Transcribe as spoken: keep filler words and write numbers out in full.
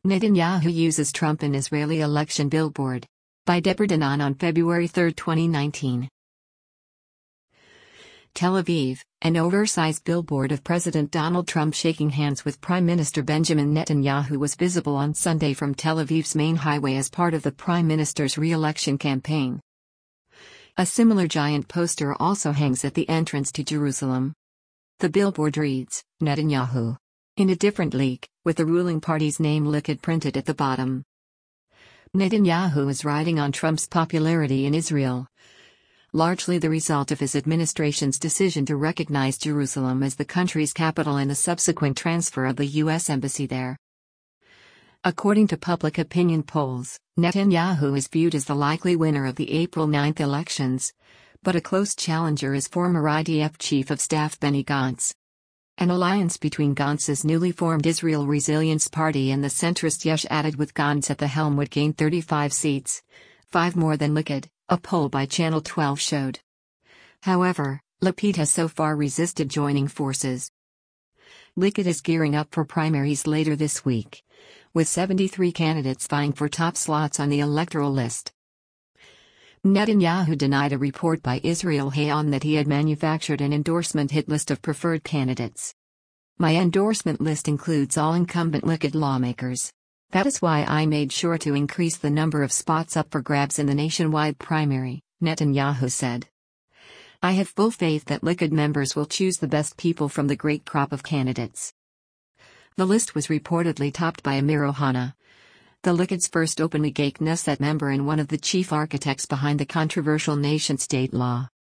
Netanyahu uses Trump in Israeli election billboard. By Deborah Danan on February third, twenty nineteen. Tel Aviv, an oversized billboard of President Donald Trump shaking hands with Prime Minister Benjamin Netanyahu was visible on Sunday from Tel Aviv's main highway as part of the Prime Minister's re-election campaign. A similar giant poster also hangs at the entrance to Jerusalem. The billboard reads, Netanyahu. In a different leak, with the ruling party's name Likud printed at the bottom. Netanyahu is riding on Trump's popularity in Israel, largely the result of his administration's decision to recognize Jerusalem as the country's capital and the subsequent transfer of the U S embassy there. According to public opinion polls, Netanyahu is viewed as the likely winner of the April ninth elections, but a close challenger is former I D F Chief of Staff Benny Gantz. An alliance between Gantz's newly formed Israel Resilience Party and the centrist Yesh Atid with Gantz at the helm would gain thirty-five seats, five more than Likud, a poll by Channel twelve showed. However, Lapid has so far resisted joining forces. Likud is gearing up for primaries later this week, with seventy-three candidates vying for top slots on the electoral list. Netanyahu denied a report by Israel Hayom that he had manufactured an endorsement hit list of preferred candidates. My endorsement list includes all incumbent Likud lawmakers. That is why I made sure to increase the number of spots up for grabs in the nationwide primary, Netanyahu said. I have full faith that Likud members will choose the best people from the great crop of candidates. The list was reportedly topped by Amir Ohana, the Likud's first openly gay Knesset member and one of the chief architects behind the controversial nation-state law.